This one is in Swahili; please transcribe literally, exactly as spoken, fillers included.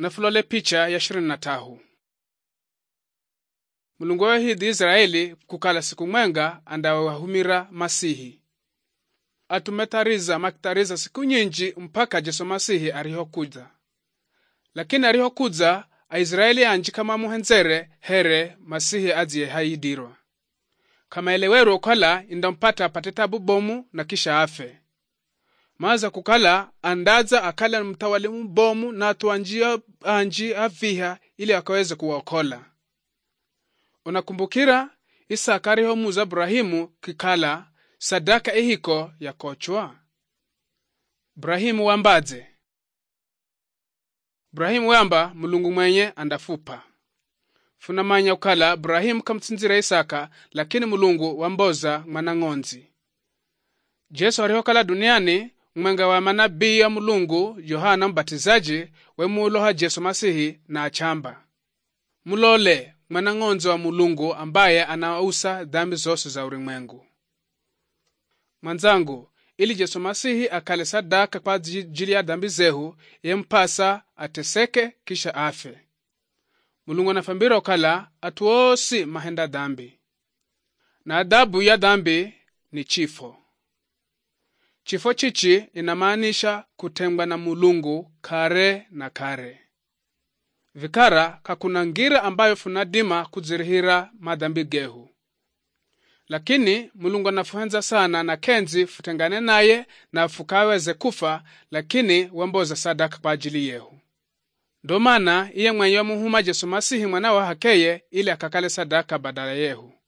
Nafulole picha ya ishirini na tahu. Mulungu wahidi Israeli kukala siku mwenga andawahumira Masihi. Atumetariza makitariza siku nyinji mpaka Yesu Masihi arihokuza. Lakini arihokuza Aisraeli anji kama muhenzere here Masihi adzie haidirwa. Kama eleweru okala indampata patetabu bomu na kisha afe. Maza kukala andaza akala mtawalimu bomu na tuanjia anji aviha ili akaweze kuwaokola. Unakumbukira Isaka arihomuza Ibrahimu kikala sadaka ehiko ya kochwa. Ibrahimu wambaze. Ibrahimu wamba Mulungu mwenye andafupa. Funamanya ukala Ibrahimu kamtsinzira Isaka lakini Mulungu wamboza mwana ngonzi. Jesu arihokala duniani mwenga wa manabii ya Mulungu Yohana Mbatizaji wemuloha Yesu Masihi na achamba. Mulole mwana ngonzi wa Mulungu ambaye anausa dhambi zose za ulimwengu. Manzangu, ili Yesu Masihi akale sadaka kwa ajili ya dhambi zehu, yempasa ateseke kisha afe. Mulungu anafambira okala atuosi mahenda dhambi. Na adabu ya dhambi ni chifo. Chifo chichi inamaanisha kutengwa na Mulungu kare na kare. Vikara kakuna ngira ambayo funadima kuzirihira madhambi gehu. Lakini Mulungu anafuhenza sana na kenzi futengane naye na fukaweze kufa, lakini wamboza sadaka kwa ajili yehu. Ndo maana iye mwenye muhuma Yesu Masihi mwana wa hakeye ili akakale sadaka badala yehu.